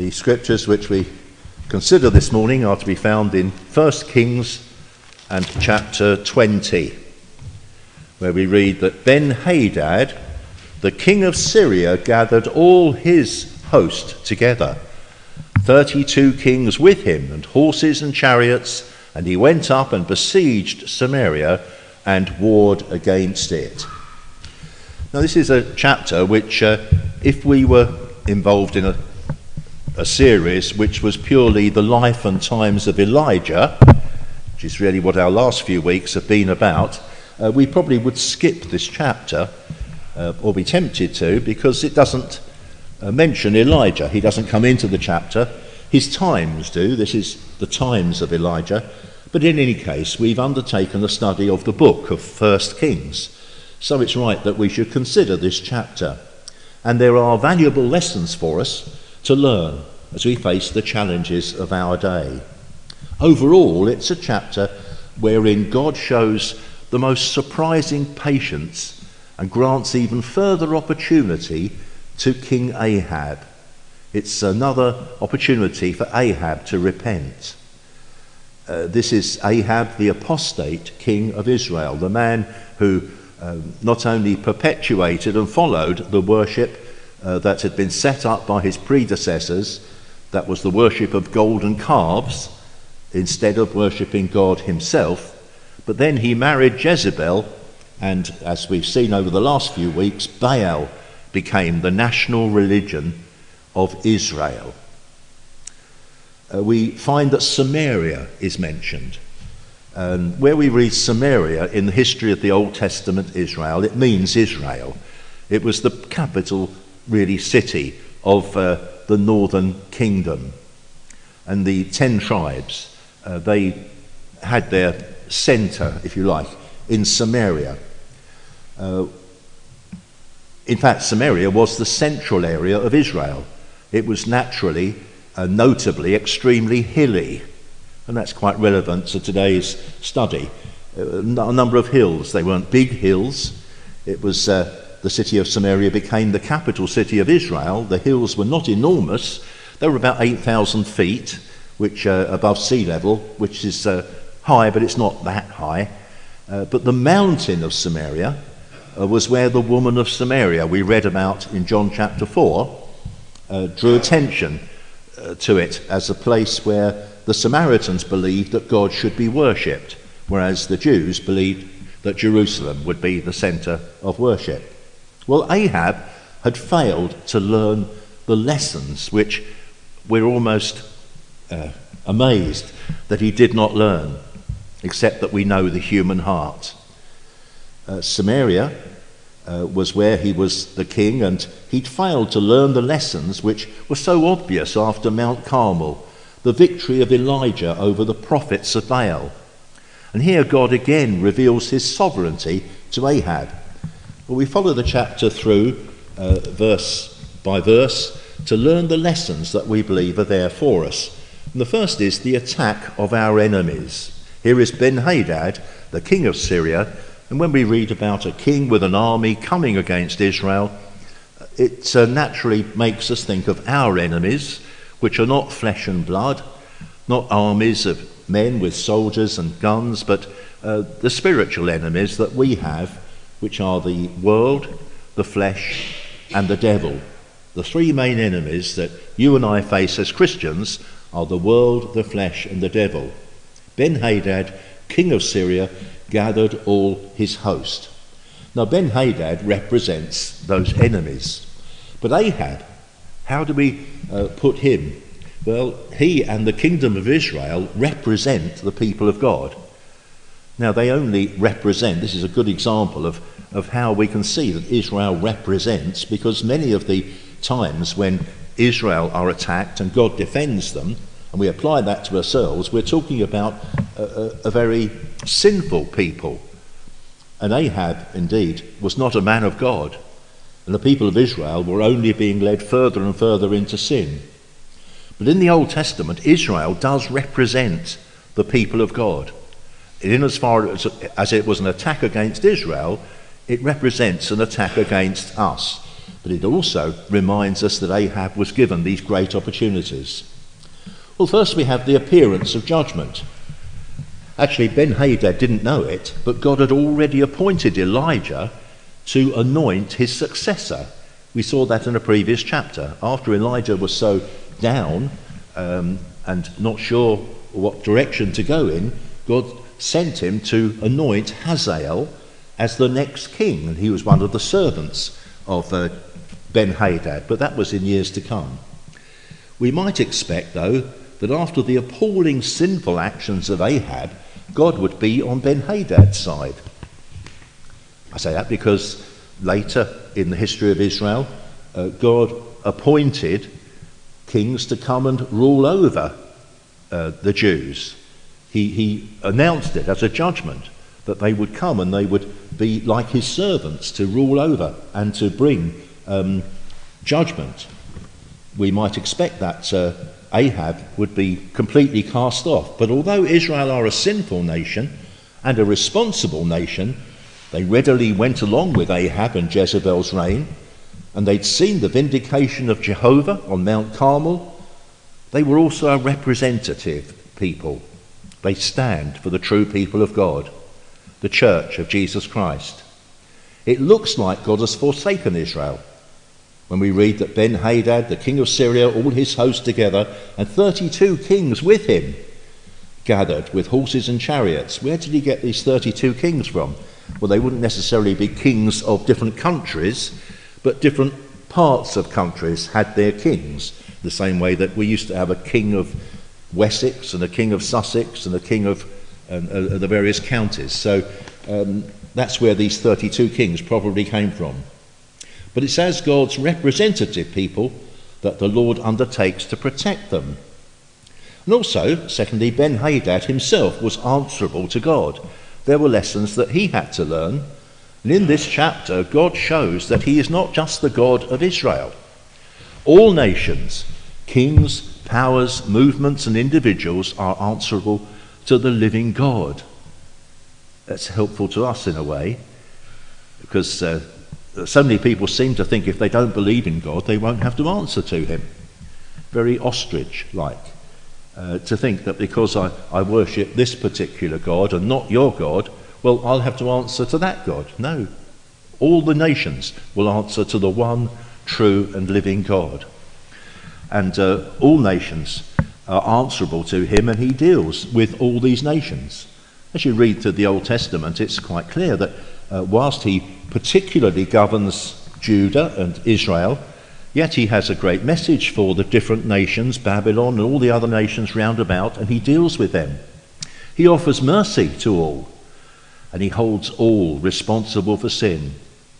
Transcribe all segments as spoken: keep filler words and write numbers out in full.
The scriptures which we consider this morning are to be found in First Kings and chapter twenty, where we read that Ben-Hadad, the king of Syria, gathered all his host together, thirty-two kings with him, and horses and chariots, and he went up and besieged Samaria and warred against it. Now this is a chapter which, uh, if we were involved in a a series which was purely the life and times of Elijah, which is really what our last few weeks have been about, uh, we probably would skip this chapter, uh, or be tempted to, because it doesn't uh, mention Elijah. He doesn't come into the chapter. His times do. This is the times of Elijah. But in any case, we've undertaken a study of the book of First Kings, so it's right that we should consider this chapter. And there are valuable lessons for us to learn as we face the challenges of our day. Overall, it's a chapter wherein God shows the most surprising patience and grants even further opportunity to King Ahab. It's another opportunity for Ahab to repent. Uh, this is Ahab, the apostate king of Israel, the man who um, not only perpetuated and followed the worship Uh, that had been set up by his predecessors, that was the worship of golden calves instead of worshipping God himself, but then he married Jezebel, and as we've seen over the last few weeks, Baal became the national religion of Israel. Uh, we find that Samaria is mentioned. And where we read Samaria in the history of the Old Testament Israel, it means Israel. It was the capital really city of uh, the northern kingdom, and the ten tribes, uh, they had their centre, if you like, in Samaria. Uh, in fact, Samaria was the central area of Israel. It was naturally and uh, notably extremely hilly, and that's quite relevant to today's study. Uh, a number of hills. They weren't big hills. It was uh, The city of Samaria became the capital city of Israel. The hills were not enormous. They were about eight thousand feet, which uh, above sea level, which is uh, high, but it's not that high. Uh, but the mountain of Samaria uh, was where the woman of Samaria, we read about in John chapter four, uh, drew attention uh, to it as a place where the Samaritans believed that God should be worshipped, whereas the Jews believed that Jerusalem would be the centre of worship. Well, Ahab had failed to learn the lessons which we're almost uh, amazed that he did not learn, except that we know the human heart. Uh, Samaria uh, was where he was the king, and he'd failed to learn the lessons which were so obvious after Mount Carmel, the victory of Elijah over the prophets of Baal. And here God again reveals his sovereignty to Ahab. Well, we follow the chapter through uh, verse by verse to learn the lessons that we believe are there for us. And the first is the attack of our enemies. Here is Ben-Hadad, the king of Syria, and when we read about a king with an army coming against Israel, it uh, naturally makes us think of our enemies, which are not flesh and blood, not armies of men with soldiers and guns, but uh, the spiritual enemies that we have, which are the world, the flesh, and the devil. The three main enemies that you and I face as Christians are the world, the flesh, and the devil. Ben-Hadad, king of Syria, gathered all his host. Now, Ben-Hadad represents those enemies. But Ahab, how do we uh, put him? Well, he and the kingdom of Israel represent the people of God. Now, they only represent, this is a good example of, of how we can see that Israel represents, because many of the times when Israel are attacked and God defends them, and we apply that to ourselves, we're talking about a, a, a very sinful people. And Ahab, indeed, was not a man of God, and the people of Israel were only being led further and further into sin. But in the Old Testament, Israel does represent the people of God. In as far as, as it was an attack against Israel, it represents an attack against us. But it also reminds us that Ahab was given these great opportunities. Well, first we have the appearance of judgment. Actually, Ben-Hadad didn't know it, but God had already appointed Elijah to anoint his successor. We saw that in a previous chapter. After Elijah was so down um, and not sure what direction to go in, God sent him to anoint Hazael as the next king, and he was one of the servants of uh, Ben-Hadad, but that was in years to come. We might expect, though, that after the appalling sinful actions of Ahab, God would be on Ben-Hadad's side. I say that because later in the history of Israel, uh, God appointed kings to come and rule over uh, the Jews. He, he announced it as a judgment that they would come and they would be like his servants to rule over and to bring um, judgment. We might expect that uh, Ahab would be completely cast off. But although Israel are a sinful nation and a responsible nation, they readily went along with Ahab and Jezebel's reign, and they'd seen the vindication of Jehovah on Mount Carmel. They were also a representative people. They stand for the true people of God, the Church of Jesus Christ. It looks like God has forsaken Israel when we read that Ben-Hadad, the king of Syria, all his host together, and thirty-two kings with him, gathered with horses and chariots. Where did he get these thirty-two kings from? Well, they wouldn't necessarily be kings of different countries, but different parts of countries had their kings, the same way that we used to have a king of Wessex and a king of Sussex and a king of um, uh, the various counties. So um, that's where these thirty-two kings probably came from. But it's as God's representative people that the Lord undertakes to protect them. And also, secondly, Ben-Hadad himself was answerable to God. There were lessons that he had to learn. And in this chapter, God shows that he is not just the God of Israel. All nations, kings, powers, movements and individuals are answerable to the living God. That's helpful to us in a way, because uh, so many people seem to think if they don't believe in God, they won't have to answer to him. Very ostrich-like. Uh, to think that because I, I worship this particular God and not your God, well, I'll have to answer to that God. No. All the nations will answer to the one true and living God. And uh, all nations are answerable to him, and he deals with all these nations. As you read through the Old Testament, it's quite clear that uh, whilst he particularly governs Judah and Israel, yet he has a great message for the different nations, Babylon and all the other nations round about, and he deals with them. He offers mercy to all, and he holds all responsible for sin.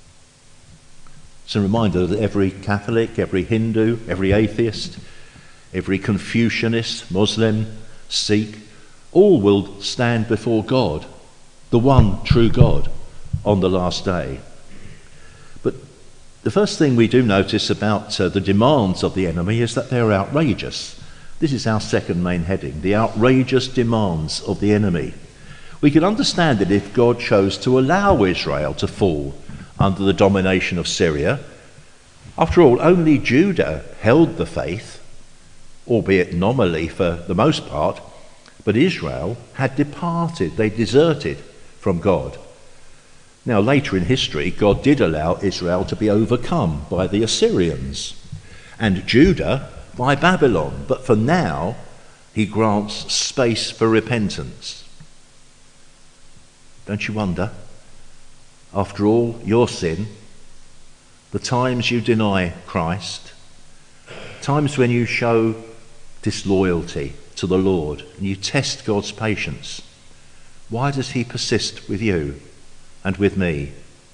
It's a reminder that every Catholic, every Hindu, every atheist, every Confucianist, Muslim, Sikh, all will stand before God, the one true God, on the last day. But the first thing we do notice about uh, the demands of the enemy is that they're outrageous. This is our second main heading, the outrageous demands of the enemy. We can understand it if God chose to allow Israel to fall under the domination of Syria. After all, only Judah held the faith, albeit nominally for the most part, but Israel had departed, they deserted from God. Now, later in history, God did allow Israel to be overcome by the Assyrians and Judah by Babylon. But for now, he grants space for repentance. Don't you wonder, after all your sin, the times you deny Christ, times when you show disloyalty to the Lord and you test God's patience, why does he persist with you and with me?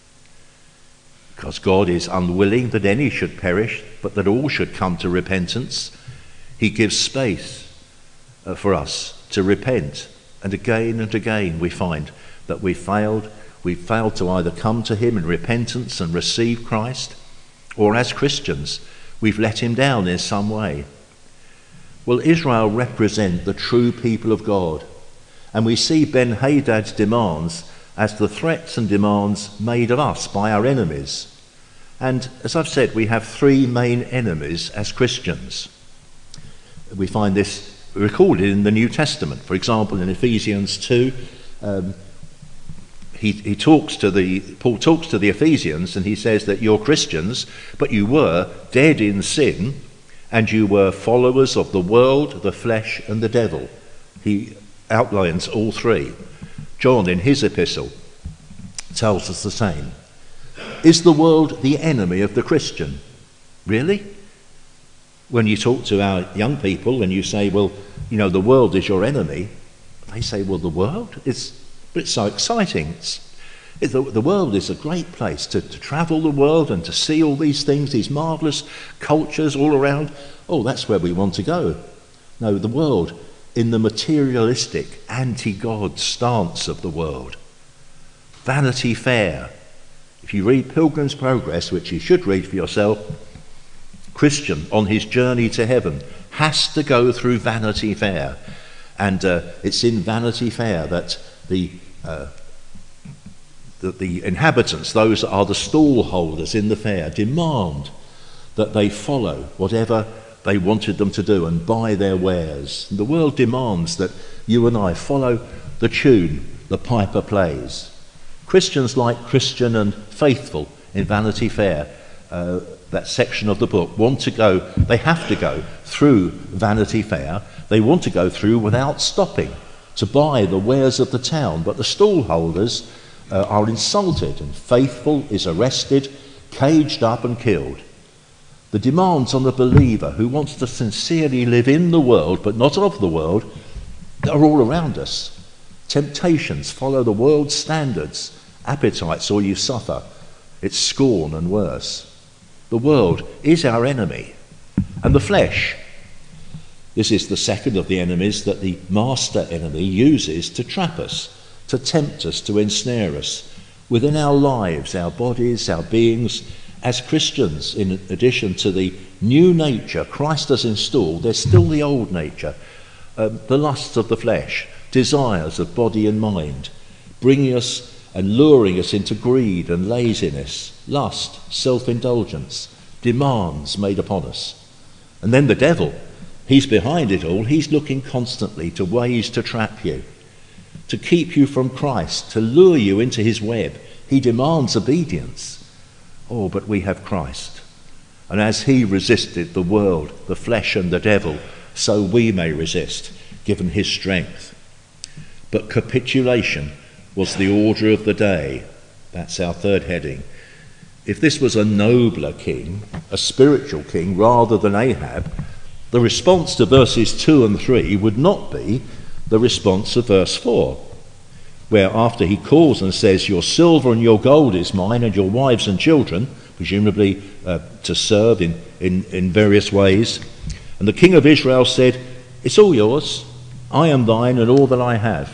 Because God is unwilling that any should perish, but that all should come to repentance. He gives space uh, for us to repent. And again and again we find that we failed. We failed to either come to him in repentance and receive Christ, or as Christians, we've let him down in some way. Well, Israel represent the true people of God. And we see Ben-Hadad's demands as the threats and demands made of us by our enemies. And as I've said, we have three main enemies as Christians. We find this recorded in the New Testament. For example, in Ephesians two, um, he, he talks to the Paul talks to the Ephesians, and he says that you're Christians, but you were dead in sin, and you were followers of the world, the flesh, and the devil. He outlines all three. John, in his epistle, tells us the same. Is the world the enemy of the Christian? Really? When you talk to our young people and you say, well, you know, the world is your enemy, they say, well, the world? It's, but it's so exciting. It's, it, the, the world is a great place to, to travel the world and to see all these things, these marvellous cultures all around. Oh, that's where we want to go. No, the world, in the materialistic, anti-God stance of the world. Vanity Fair. If you read Pilgrim's Progress, which you should read for yourself, Christian on his journey to heaven has to go through Vanity Fair. And uh, it's in Vanity Fair that the, uh, the, the inhabitants, those that are the stall holders in the fair, demand that they follow whatever they wanted them to do and buy their wares. And the world demands that you and I follow the tune the piper plays. Christians like Christian and Faithful in Vanity Fair, uh, that section of the book, want to go, they have to go through Vanity Fair. They want to go through without stopping to buy the wares of the town, but the stall holders uh, are insulted, and Faithful is arrested, caged up and killed. The demands on the believer who wants to sincerely live in the world but not of the world are all around us. Temptations follow the world's standards. Appetites, or you suffer. It's scorn and worse. The world is our enemy. And the flesh. This is the second of the enemies that the master enemy uses to trap us, to tempt us, to ensnare us within our lives, our bodies, our beings. As Christians, in addition to the new nature Christ has installed, there's still the old nature, um, the lusts of the flesh, desires of body and mind, bringing us and luring us into greed and laziness, lust, self-indulgence, demands made upon us. And then the devil, he's behind it all. He's looking constantly to ways to trap you, to keep you from Christ, to lure you into his web. He demands obedience. Oh, but we have Christ. And as he resisted the world, the flesh and the devil, so we may resist, given his strength. But capitulation was the order of the day. That's our third heading. If this was a nobler king, a spiritual king, rather than Ahab, the response to verses two and three would not be the response of verse four, where after he calls and says, your silver and your gold is mine, and your wives and children, presumably uh, to serve in, in, in various ways. And the king of Israel said, it's all yours. I am thine and all that I have.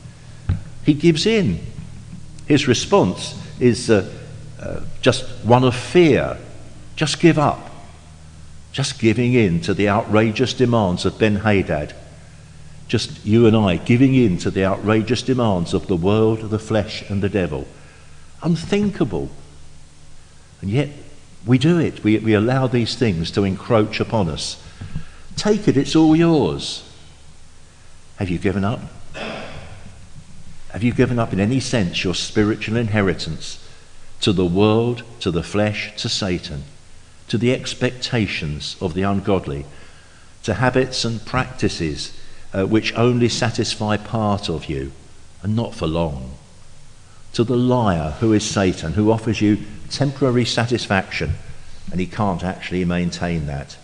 He gives in. His response is uh, uh, just one of fear. Just give up. Just giving in to the outrageous demands of Ben-Hadad. Just you and I giving in to the outrageous demands of the world, the flesh and the devil. Unthinkable. And yet we do it. We, we allow these things to encroach upon us. Take it, it's all yours. Have you given up? Have you given up in any sense your spiritual inheritance to the world, to the flesh, to Satan, to the expectations of the ungodly, to habits and practices uh, which only satisfy part of you and not for long, to the liar who is Satan, who offers you temporary satisfaction and he can't actually maintain that?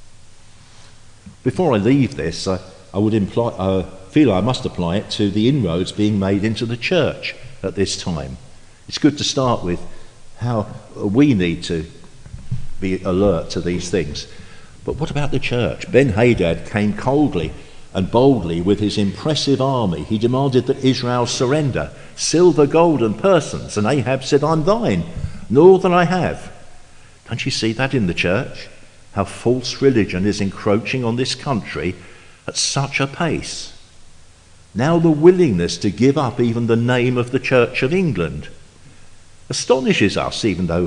Before I leave this, I, I would imply, uh, feel I must apply it to the inroads being made into the church at this time. It's good to start with how we need to be alert to these things. But what about the church? Ben-Hadad came coldly and boldly with his impressive army. He demanded that Israel surrender silver, gold and persons, and Ahab said, I'm thine, and all that I have. Don't you see that in the church? How false religion is encroaching on this country at such a pace. Now the willingness to give up even the name of the Church of England astonishes us, even though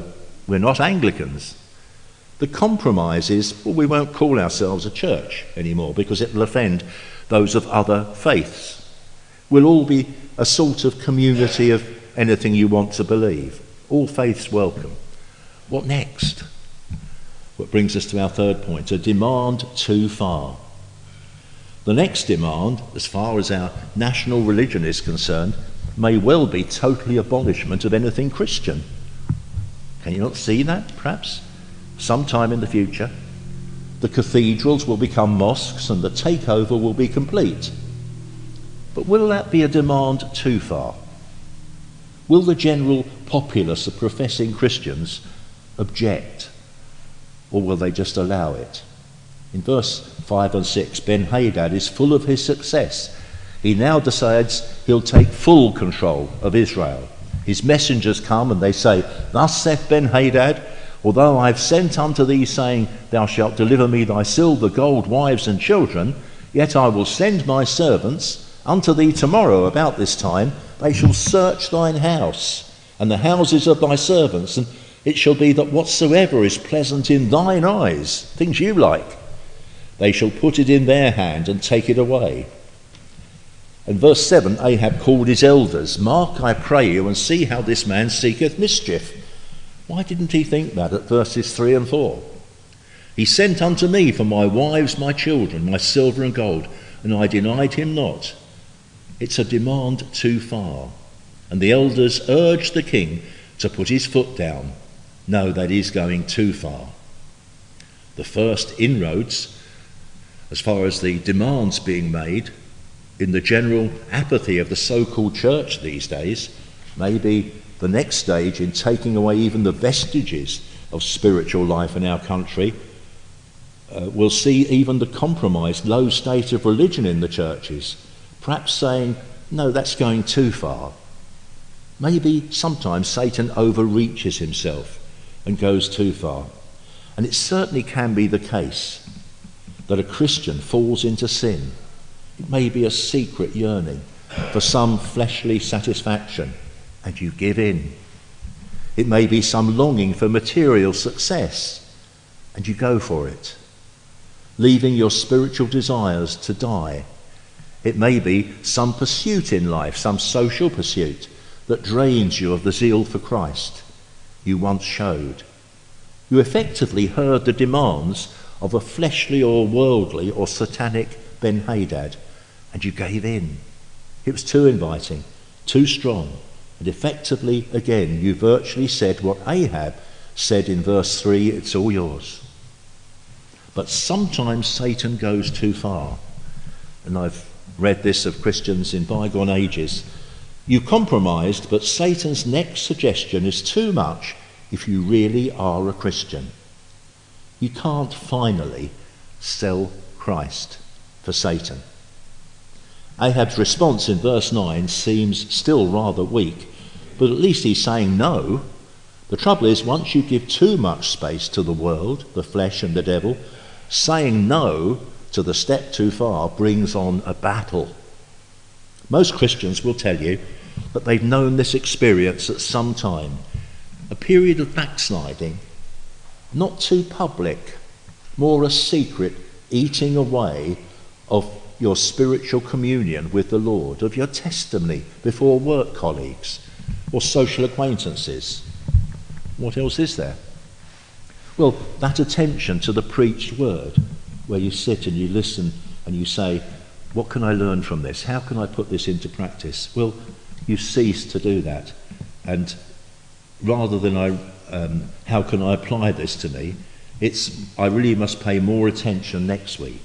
We're not Anglicans. The compromise is, well, we won't call ourselves a church anymore because it will offend those of other faiths. We'll all be a sort of community of anything you want to believe. All faiths welcome. What next? What brings us to our third point, a demand too far. The next demand, as far as our national religion is concerned, may well be totally abolishment of anything Christian. Can you not see that, perhaps? Sometime in the future, the cathedrals will become mosques and the takeover will be complete. But will that be a demand too far? Will the general populace of professing Christians object, or will they just allow it? In verse five and six, Ben-Hadad is full of his success. He now decides he'll take full control of Israel. His messengers come and they say, "Thus saith Ben-Hadad, although I have sent unto thee, saying, Thou shalt deliver me thy silver, gold, wives, and children, yet I will send my servants unto thee tomorrow about this time. They shall search thine house, and the houses of thy servants, and it shall be that whatsoever is pleasant in thine eyes, things you like, they shall put it in their hand and take it away." And verse seven, Ahab called his elders. "Mark, I pray you, and see how this man seeketh mischief." Why didn't he think that at verses three and four? "He sent unto me for my wives, my children, my silver and gold, and I denied him not." It's a demand too far. And the elders urged the king to put his foot down. No, that is going too far. The first inroads, as far as the demands being made, in the general apathy of the so-called church these days, may be the next stage in taking away even the vestiges of spiritual life in our country. Uh, we'll see even the compromised low state of religion in the churches, perhaps saying, no, that's going too far. Maybe sometimes Satan overreaches himself and goes too far. And it certainly can be the case that a Christian falls into sin. It may be a secret yearning for some fleshly satisfaction, and you give in. It may be some longing for material success, and you go for it, leaving your spiritual desires to die. It may be some pursuit in life, some social pursuit that drains you of the zeal for Christ you once showed. You effectively heard the demands of a fleshly or worldly or satanic Ben-Hadad, and you gave in. It was too inviting, too strong, and effectively, again, you virtually said what Ahab said in verse three, it's all yours. But sometimes Satan goes too far, and I've read this of Christians in bygone ages. You compromised, but Satan's next suggestion is too much if you really are a Christian. You can't finally sell Christ for Satan. Ahab's response in verse nine seems still rather weak, but at least he's saying no. The trouble is, once you give too much space to the world, the flesh and the devil, saying no to the step too far brings on a battle. Most Christians will tell you that they've known this experience at some time, a period of backsliding, not too public, more a secret eating away of your spiritual communion with the Lord, of your testimony before work colleagues or social acquaintances. What else is there? Well, that attention to the preached word, where you sit and you listen and you say, what can I learn from this? How can I put this into practice? Well, you cease to do that. And rather than I, um, how can I apply this to me, it's I really must pay more attention next week.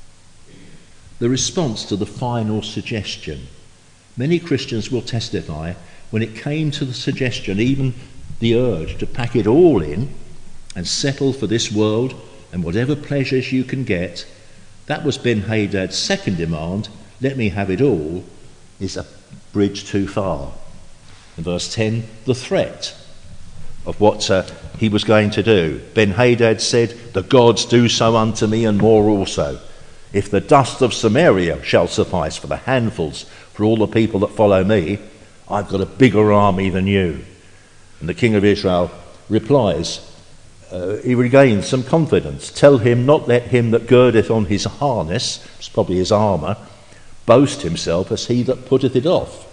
The response to the final suggestion. Many Christians will testify when it came to the suggestion, even the urge to pack it all in and settle for this world and whatever pleasures you can get, that was Ben-Hadad's second demand, let me have it all, is a bridge too far. In verse ten, the threat of what uh, he was going to do. Ben-Hadad said, the gods do so unto me and more also. If the dust of Samaria shall suffice for the handfuls for all the people that follow me, I've got a bigger army than you. And the king of Israel replies, uh, he regains some confidence. Tell him, not let him that girdeth on his harness, it's probably his armour, boast himself as he that putteth it off.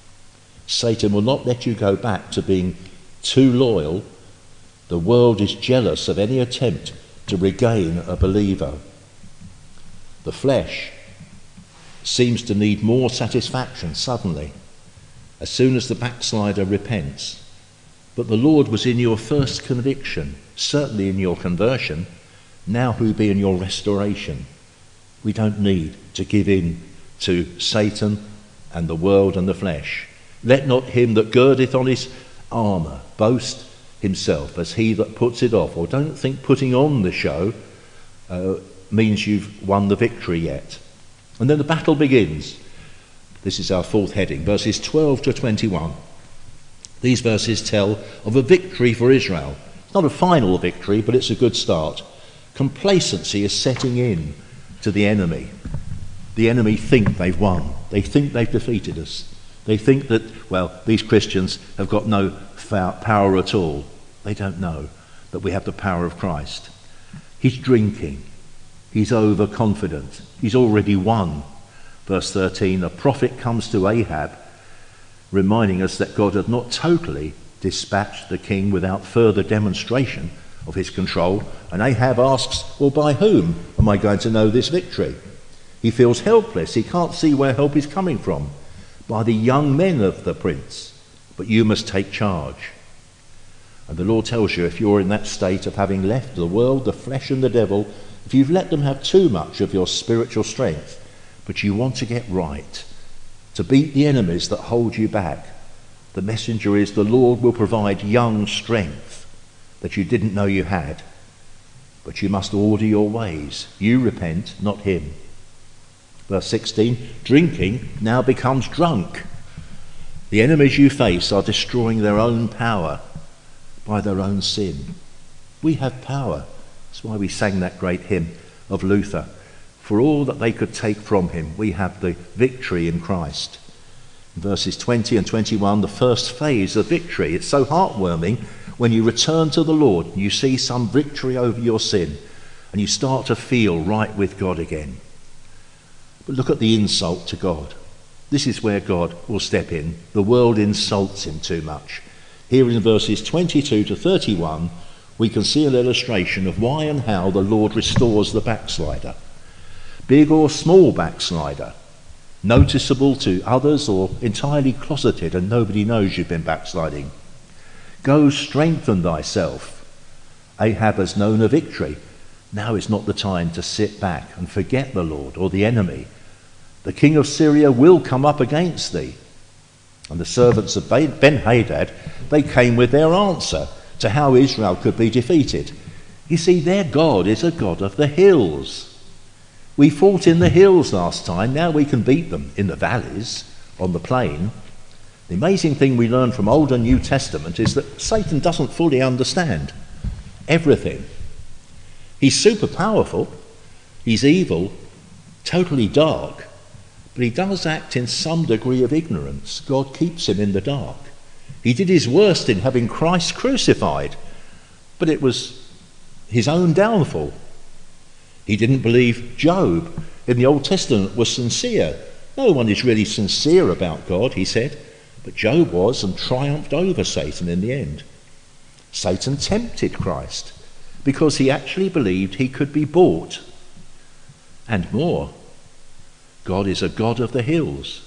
Satan will not let you go back to being too loyal. The world is jealous of any attempt to regain a believer. The flesh seems to need more satisfaction suddenly, as soon as the backslider repents. But the Lord was in your first conviction, certainly in your conversion, now who be in your restoration. We don't need to give in to Satan and the world and the flesh. Let not him that girdeth on his armour boast himself as he that puts it off. Or don't think putting on the show uh, means you've won the victory yet. And then the battle begins. This is our fourth heading, verses twelve to twenty-one. These verses tell of a victory for Israel. It's not a final victory, but it's a good start. Complacency is setting in to the enemy. The enemy think they've won. They think they've defeated us. They think that, well, these Christians have got no power at all. They don't know that we have the power of Christ. He's drinking. He's overconfident. He's already won. Verse thirteen, a prophet comes to Ahab, reminding us that God had not totally dispatched the king without further demonstration of his control. And Ahab asks, well, by whom am I going to know this victory? He feels helpless. He can't see where help is coming from. By the young men of the prince, but you must take charge. And the Lord tells you, if you're in that state of having left the world, the flesh and the devil, if you've let them have too much of your spiritual strength, but you want to get right, to beat the enemies that hold you back, the messenger is the Lord will provide young strength that you didn't know you had, but you must order your ways. You repent, not him. Verse sixteen, drinking now becomes drunk. The enemies you face are destroying their own power by their own sin. We have power. That's why we sang that great hymn of Luther. For all that they could take from him, we have the victory in Christ. In verses twenty and twenty-one, the first phase of victory. It's so heartwarming when you return to the Lord and you see some victory over your sin and you start to feel right with God again. But look at the insult to God. This is where God will step in. The world insults him too much. Here in verses twenty-two to thirty-one, we can see an illustration of why and how the Lord restores the backslider. Big or small backslider, noticeable to others or entirely closeted and nobody knows you've been backsliding. Go strengthen thyself. Ahab has known a victory. Now is not the time to sit back and forget the Lord or the enemy. The king of Syria will come up against thee. And the servants of Ben-Hadad, they came with their answer to how Israel could be defeated. You see, their God is a God of the hills. We fought in the hills last time, now we can beat them in the valleys, on the plain. The amazing thing we learn from Old and New Testament is that Satan doesn't fully understand everything. He's super powerful, he's evil, totally dark, but he does act in some degree of ignorance. God keeps him in the dark. He did his worst in having Christ crucified, but it was his own downfall. He didn't believe Job in the Old Testament was sincere. No one is really sincere about God, he said, but Job was and triumphed over Satan in the end. Satan tempted Christ because he actually believed he could be bought. And more, God is a God of the hills.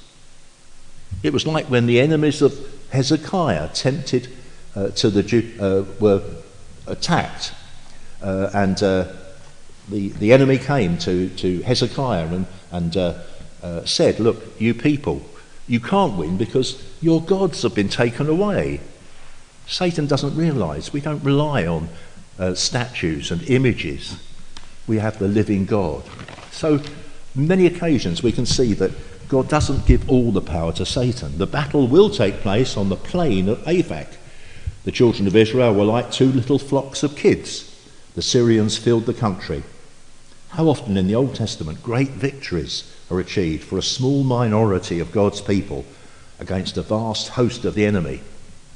It was like when the enemies of Hezekiah tempted uh, to the Jew, uh, were attacked, uh, and uh, the the enemy came to to Hezekiah and and uh, uh, said, "Look, you people, you can't win because your gods have been taken away." Satan doesn't realise we don't rely on uh, statues and images. We have the living God. So, many occasions we can see that God doesn't give all the power to Satan. The battle will take place on the plain of Aphek. The children of Israel were like two little flocks of kids. The Syrians filled the country. How often in the Old Testament great victories are achieved for a small minority of God's people against a vast host of the enemy.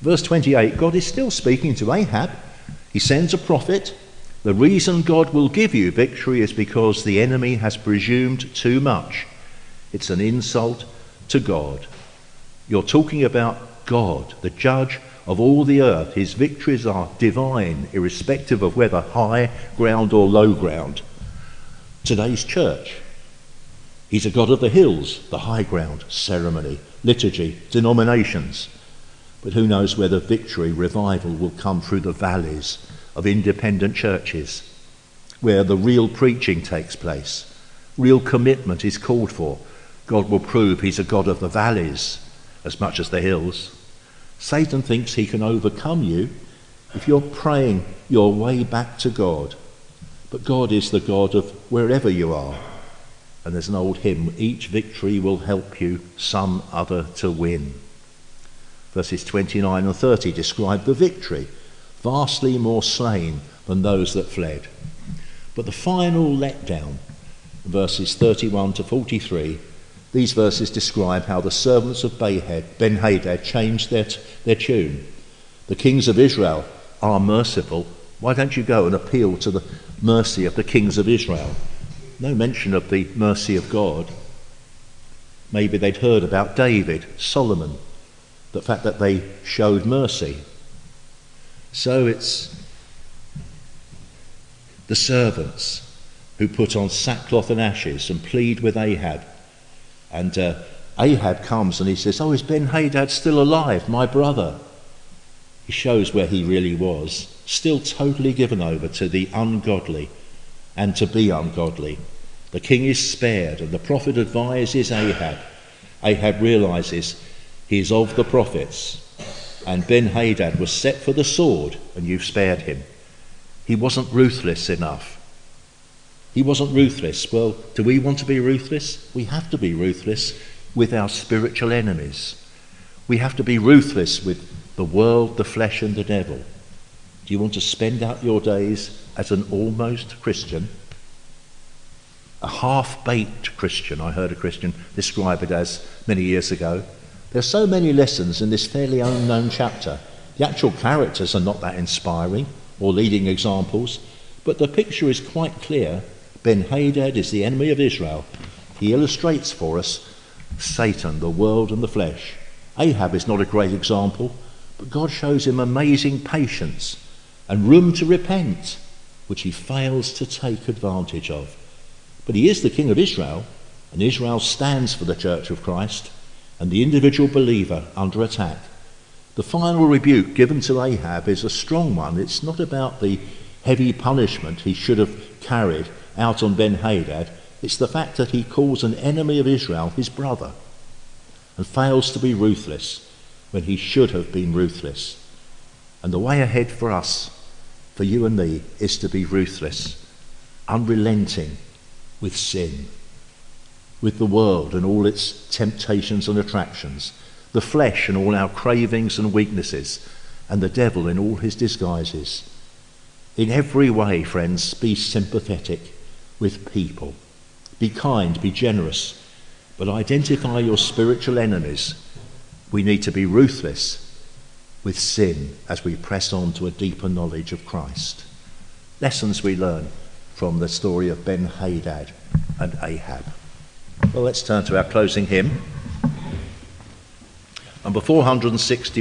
Verse twenty-eight, God is still speaking to Ahab. He sends a prophet. The reason God will give you victory is because the enemy has presumed too much. It's an insult to God. You're talking about God, the judge of all the earth. His victories are divine, irrespective of whether high ground or low ground. Today's church, he's a God of the hills, the high ground, ceremony, liturgy, denominations. But who knows whether victory, revival will come through the valleys of independent churches, where the real preaching takes place, real commitment is called for. God will prove he's a God of the valleys as much as the hills. Satan thinks he can overcome you if you're praying your way back to God. But God is the God of wherever you are. And there's an old hymn, each victory will help you some other to win. Verses twenty-nine and thirty describe the victory, vastly more slain than those that fled. But the final letdown, verses thirty-one to forty-three, these verses describe how the servants of Ben-Hadad changed their, t- their tune. The kings of Israel are merciful. Why don't you go and appeal to the mercy of the kings of Israel? No mention of the mercy of God. Maybe they'd heard about David, Solomon, the fact that they showed mercy. So it's the servants who put on sackcloth and ashes and plead with Ahab. And uh, Ahab comes and he says, oh, is Ben-Hadad still alive, my brother? He shows where he really was, still totally given over to the ungodly and to be ungodly. The king is spared, and the prophet advises Ahab. Ahab realises he is of the prophets, and Ben-Hadad was set for the sword, and you've spared him. He wasn't ruthless enough. He wasn't ruthless. Well, do we want to be ruthless? We have to be ruthless with our spiritual enemies. We have to be ruthless with the world, the flesh, and the devil. Do you want to spend out your days as an almost Christian? A half-baked Christian, I heard a Christian describe it as many years ago. There are so many lessons in this fairly unknown chapter. The actual characters are not that inspiring or leading examples, but the picture is quite clear. Ben-Hadad is the enemy of Israel. He illustrates for us Satan, the world and the flesh. Ahab is not a great example, but God shows him amazing patience and room to repent, which he fails to take advantage of. But he is the king of Israel, and Israel stands for the Church of Christ and the individual believer under attack. The final rebuke given to Ahab is a strong one. It's not about the heavy punishment he should have carried out on Ben-Hadad. It's the fact that he calls an enemy of Israel his brother and fails to be ruthless when he should have been ruthless. And the way ahead for us, for you and me, is to be ruthless, unrelenting with sin, with the world and all its temptations and attractions, the flesh and all our cravings and weaknesses, and the devil in all his disguises. In every way, friends, be sympathetic with people. Be kind, be generous, but identify your spiritual enemies. We need to be ruthless with sin as we press on to a deeper knowledge of Christ. Lessons we learn from the story of Ben-Hadad and Ahab. Well, let's turn to our closing hymn. Number four hundred sixty.